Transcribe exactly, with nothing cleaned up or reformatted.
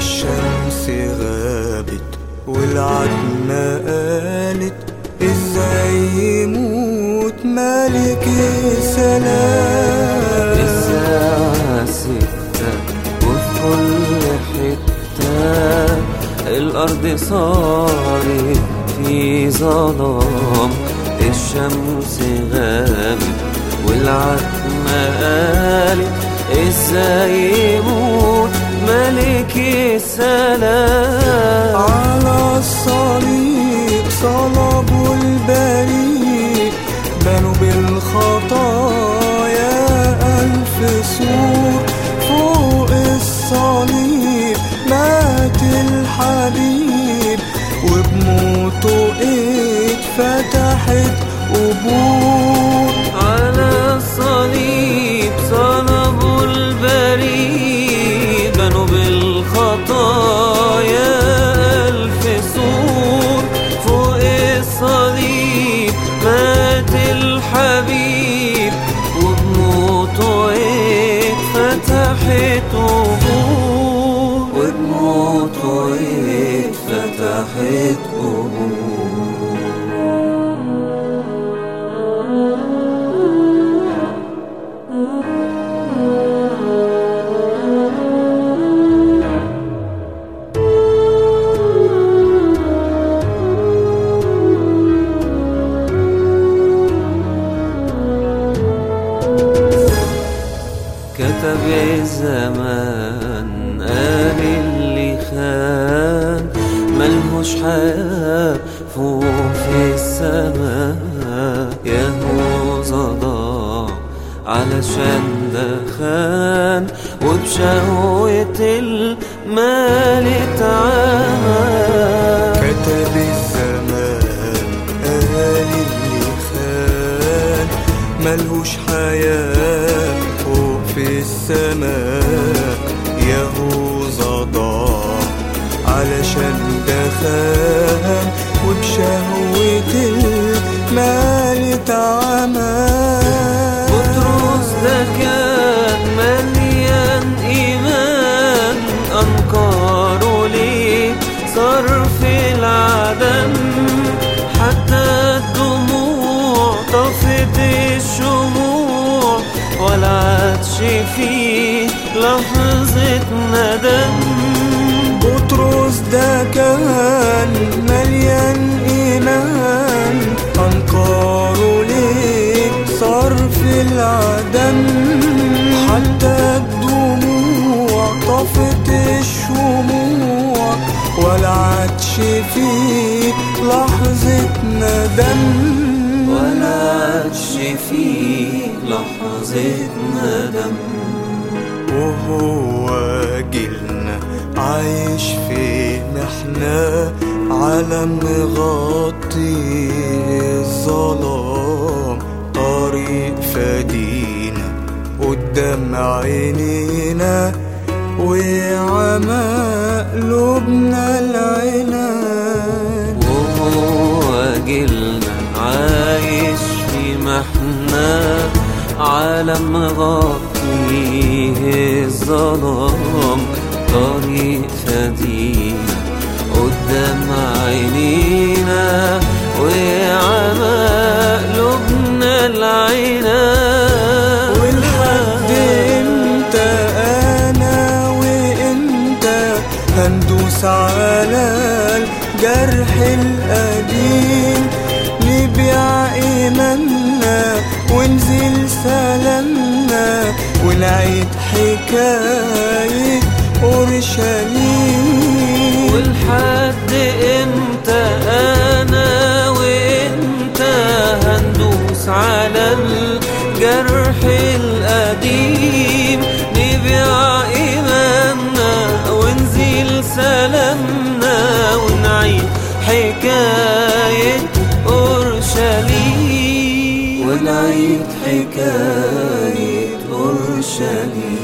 الشمس غابت والعتمة قالت ازاي يموت ملك السلام. الساعة ستة وفي كل حتة الأرض صارت في ظلام. الشمس غابت والعتمة قالت ازاي يموت ملك السلام. على الصليب صلبوا البريء بنوا بالخطايا ألف سور. فوق الصليب مات الحبيب وبموته اتفتحت قبور. على الصليب صلبوا البريء بنوا بالخطايا ألف سور. فوق الصليب مات الحبيب وبموته اتفتحت قبور. وبموته اتفتحت قبور. كتب الزمان قال اللي خان ملهوش حياة فوق في السماء. يهوذا ضاع علشان دخان وبشهوة المال اتعمى. كتب الزمان قال اللي خان ملهوش حياة فوق في السماء. يهوذا ضاع علشان دخان وبشهوة المال اتعمى. بطرس ده كان مليان إيمان أنكاره ليه صار في العدم. حتى الدموع طفت الشموع ولا عادش فيه لحظة ندم. بطرس ده كان مليان إيمان أنكاره ليك صار في العدم. حتى الدموع طفت الشموع ولا عادش فيه لحظة ندم. ولا عادش فيه لحظة ندم. وهو جيلنا عايش في محنة عالم مغطي الظلام. طريق فدينا قدام عينينا وعمى قلوبنا العناد. وهو جيلنا عايش في محنة عالم مغطيه الظلام. طريق فدينا قدام عينينا وعمى قلوبنا العناد. ولحد امتى انا وانت هندوس على الجرح القديم؟ نبيع ايماننا ونزل سلامنا ونعيد حكاية أورشليم. ولحد امتى انا وانت هندوس على الجرح القديم؟ نبيع ايماننا ونزيل سلامنا ونعيد حكاية أورشليم. ونعيد حكاية أورشليم.